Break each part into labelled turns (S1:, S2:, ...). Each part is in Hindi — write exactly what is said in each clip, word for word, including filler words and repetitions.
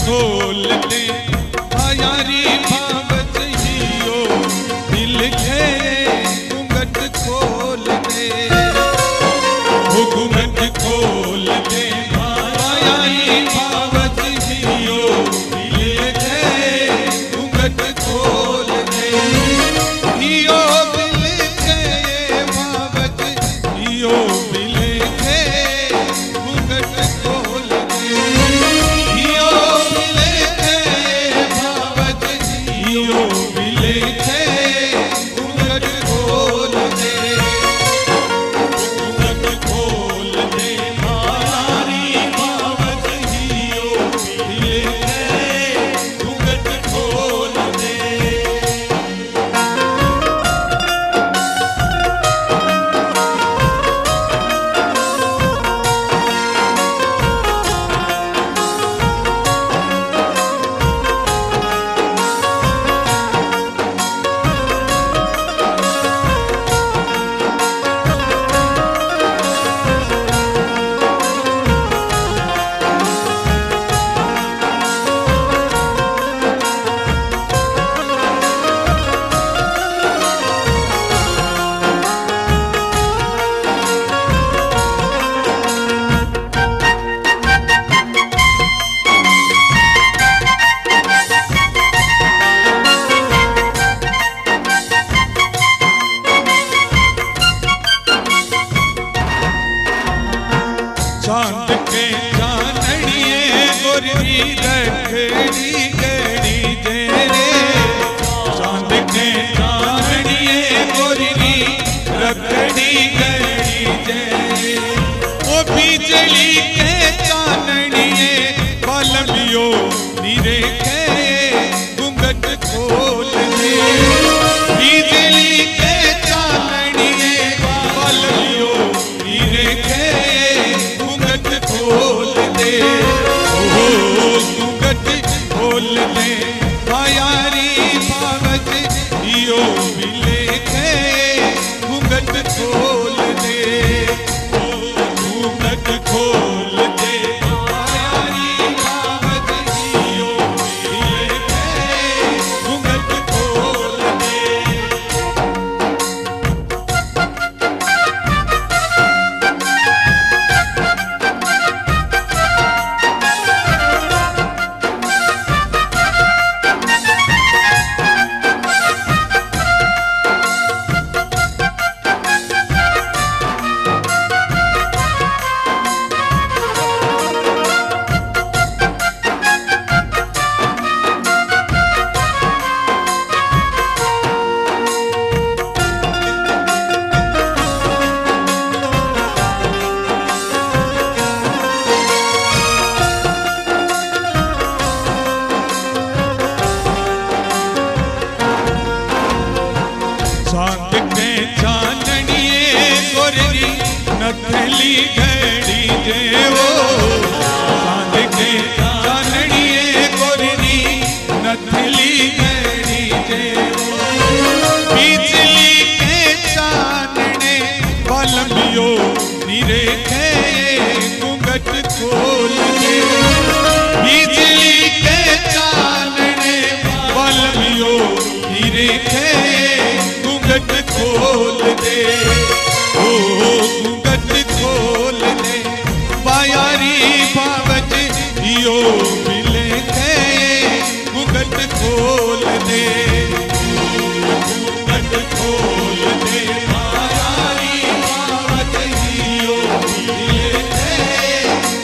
S1: खोल दे यारी भावत हियो दिल के घूंघट खोल दे घूंघट खोल दे यारी भावत हियो दिल के घूंघट खोल दे हियो दिल के भावत हियो दिल के घूंघट खोल दे हियो दिल के भावत हियो दिल के घूंघट खोल दे घूंघट खोल दे यारी भावत हियो दिल के घूंघट खोल दे। चांद के चांदनिए गोरी रखड़ी गड़ी जेरे चांद के चांदनिए गोरी रखड़ी गड़ी जेरे वो बिजली के चांदनिए बालमियो नीरे के घूंघट खोल दे बिजली के चांदनिए बालमियो नीरे के घूंघट खोल दे ओ घूंघट खोल दे यारी भावत हियो मिले के घूंघट खोल दे ओ घूंघट खोल दे यारी भावत हियो मिले के घूंघट खोल दे। चांद के चांदनिए गोरी नथली घड़ी जेवो चांद के चांदनिए गोरी नथली घड़ी जेवो बिजली के चांदने बालमियो नीरे के घूंघट खोल दे बिजली के चांदने बालमियो नीरे के घूंघट खोल दे ओ घूंघट खोल दे यारी भावत हियो मिले के घूंघट खोल दे घूंघट खोल दे यारी भावत हियो मिले के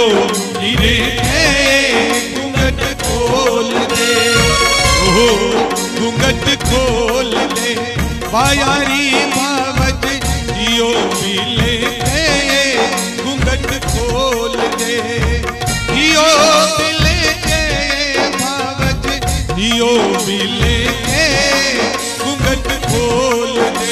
S1: हीरे थे घूंघट खोल दे, ओ घूंघट खोल दे, बायारी भावज जियो मिले थे घूंघट खोल दे, जियो मिले भावज जियो मिले थे घूंघट खोल दे।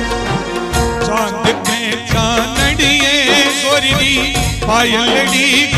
S1: पायलड़ी